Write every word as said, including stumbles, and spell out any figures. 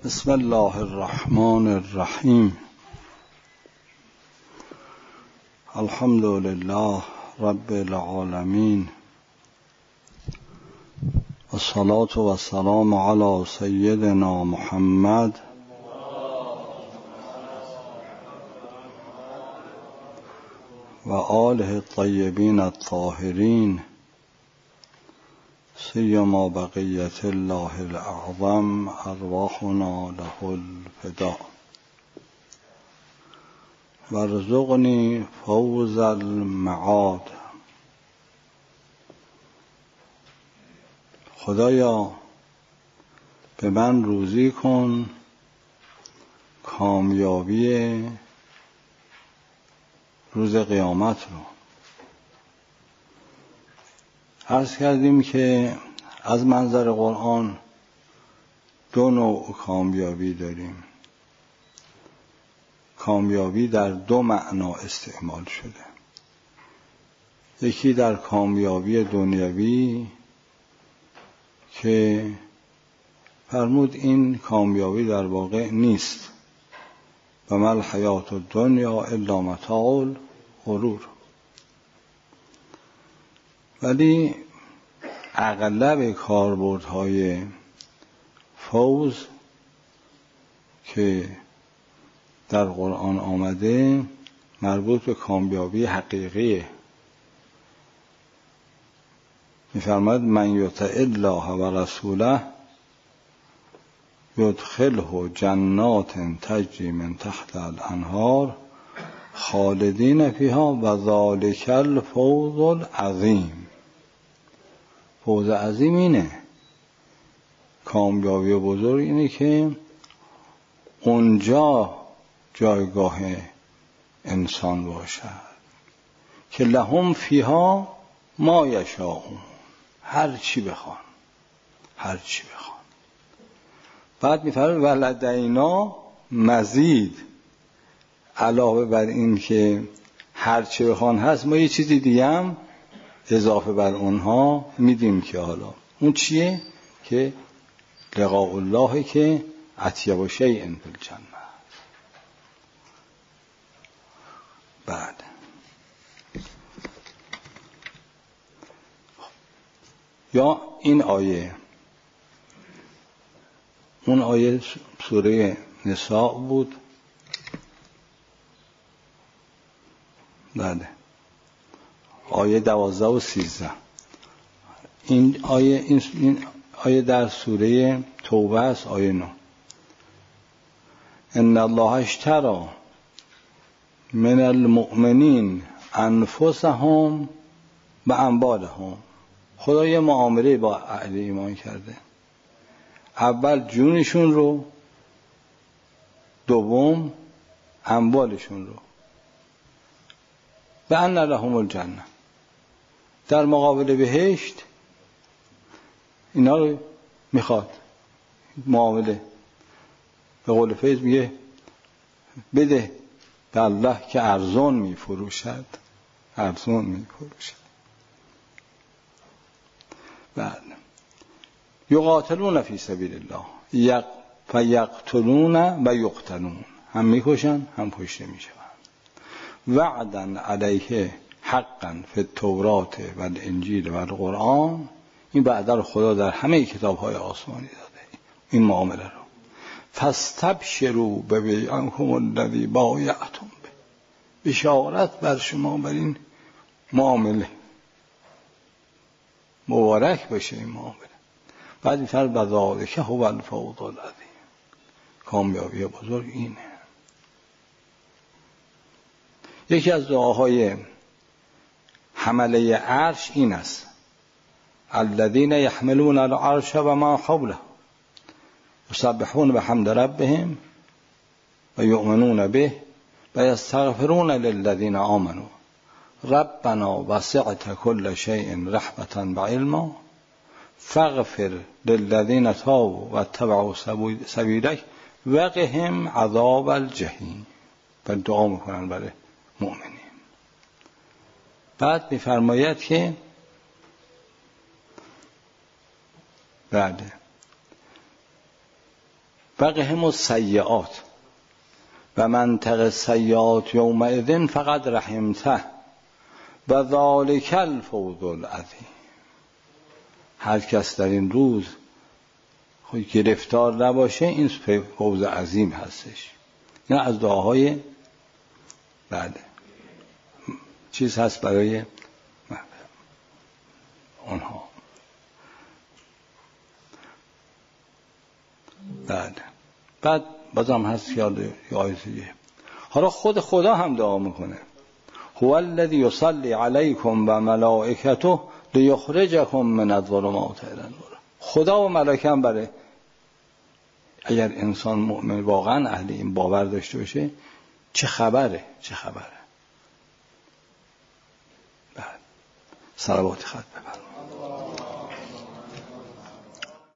بسم الله الرحمن الرحیم. الحمد لله رب العالمین، والصلاة والسلام علی سیدنا محمد و آله الطیبین الطاهرین، سیما بقیت الله الاعظم ارواحنا له الفداء. وارزقنی فوز المعاد. خدایا به من روزی کن کامیابی روز قیامت رو. عرض کردیم که از منظر قرآن دو نوع کامیابی داریم. کامیابی در دو معنا استعمال شده. یکی در کامیابی دنیوی که فرمود این کامیابی در واقع نیست، و ما الحیات الدنیا الا متاع الغرور. ولی اغلب کاربردهای فوز که در قرآن آمده مربوط به کامیابی حقیقیه. می‌فرماید من یطع الله و رسوله یدخله جنات تجری من تحت الانهار خالدین فیها و ذلک الفوز العظیم. فوز عظیم اینه، کامیابی بزرگ اینه که اونجا جایگاه انسان باشد که لهم فیها ما یشاءون، هر چی بخوان هر چی بخوان. بعد میفرماید ولدینا مزید، علاوه بر این که هر چی بخوان هست، ما یه چیزی دیگه هم اضافه بر اونها میدیم که حالا اون چیه؟ که لقاء الله که اطیب شیء فی الجنه. بعد یا این آیه، اون آیه سوره نساء بود. بعد آیه دوازده و سیزده. این آیه این, این آیه در سوره توبه است، آیه نه. ان الله اشتری من المؤمنین انفسهم و اموالهم. خدا یه معامله با اهل ایمان کرده. اول جونشون رو، دوم اموالشون رو. و ان لهم الجنه، در مقابل بهشت اینا رو میخواد. معامله به قول فیض میگه بده به الله که ارزان میفروشد، ارزان میفروشد. بعد یقاتلون فی سبیل الله یق فیقتلون و یقتلون، هم میکشن هم کشته میشن. وعدا علیه حقا فی التورات و الانجیل و القرآن. این وعده رو خدا در همه کتاب‌های آسمانی داده، این معامله رو. فاستبشروا ببیعکم الذی بایعتم به. بشارت بر شما بر این معامله، مبارک باشه این معامله. بعد می‌فرماید بذالک هو الفوز العظیم. کامیابی بزرگ اینه. یکی از دعاهای حمله عرش این است: الذین یحملون العرش و ما حوله یسبحون بحمد ربهم و یؤمنون به و یستغفرون للذین آمنوا ربنا وسعت كل شیء رحمة و علما فاغفر للذین تابوا و اتبعوا سبیلک وقهم عذاب الجحیم. و دعا میکنن برای مؤمنین. بعد میفرماید که بعد وقهم السیئات و منطق السیئات یومئذ فقد رحمته و ذالک الفوز العظیم. هر کس در این روز خود گرفتار نباشه این فوز عظیم هستش. نه از دعاهای بله چیز هست برای اونها. بعد بعد بازم هست یاد آیه. حالا خود خدا هم دعا میکنه هو الذی یصلی علیکم و ملائکته لیخرجکم من الظلمات الی النور. خدا و ملائکه هم برای اگر انسان مؤمن واقعا اهل این باور داشته باشه چه خبره چه خبره. بعد صلوات خط بفرمایید.